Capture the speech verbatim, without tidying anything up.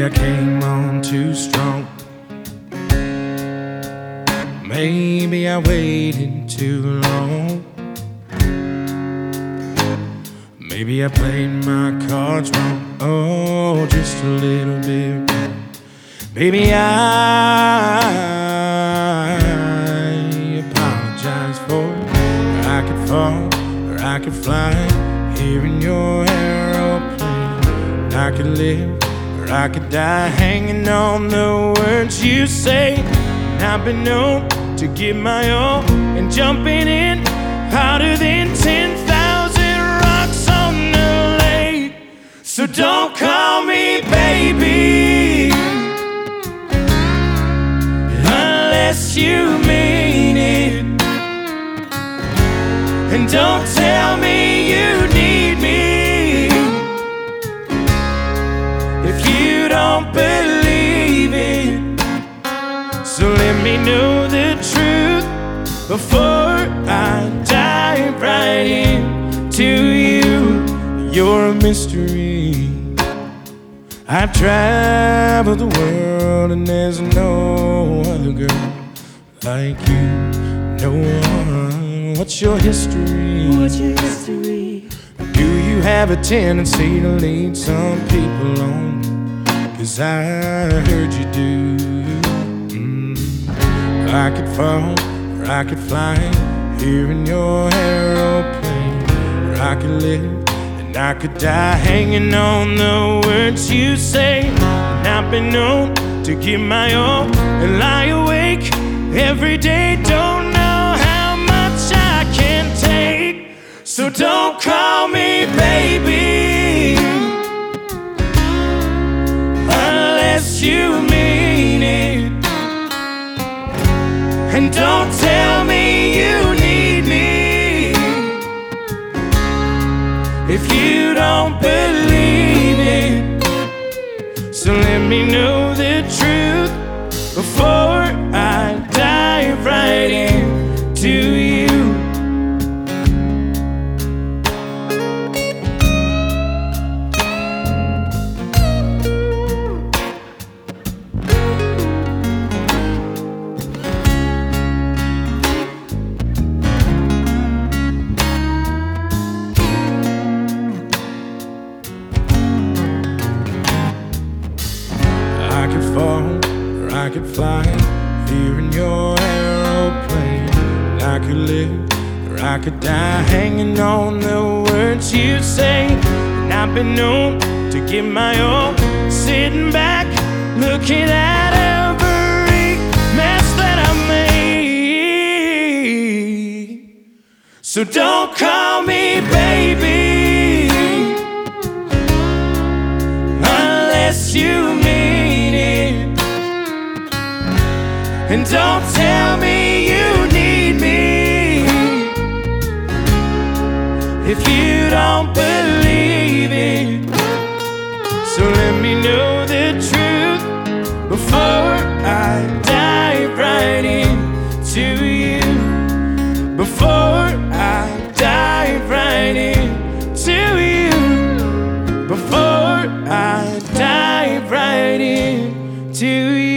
I came on too strong. Maybe I waited too long. Maybe I played my cards wrong. Oh, just a little bit wrong. Baby, I apologize for it. Or I could fall, or I could fly here in your aeroplane. I could live, or I could die hanging on the words you say. And I've been known to give my all and jumping in harder than ten thousand rocks on the lake. So don't call me baby unless you mean it, and don't tell me you need me if you don't believe it. So let me know the truth before I dive right into you. You're a mystery. I've traveled the world and there's no other girl like you. No one. What's your history? What's your history? Do you have a tendency to lead some people on? 'Cause I heard you do. mm. I could fall, or I could fly here in your aeroplane. Or I could live, and I could die hanging on the words you say. And I've been known to give my all and lie awake every day. Don't know how much I can take. So don't call me baby unless you mean it, and don't tell me you need me if you don't believe it. So let me know the truth before I dive right into you. I could fall, or I could fly here in your aeroplane. And I could live, or I could die hanging on the words you say. And I've been known to give my all, sitting back, looking at every mess that I made. So don't call me baby unless you mean it, and don't tell me you need me if you don't believe it. So let me know the truth before I dive right into you. Before I dive right into you. Before I dive right into you.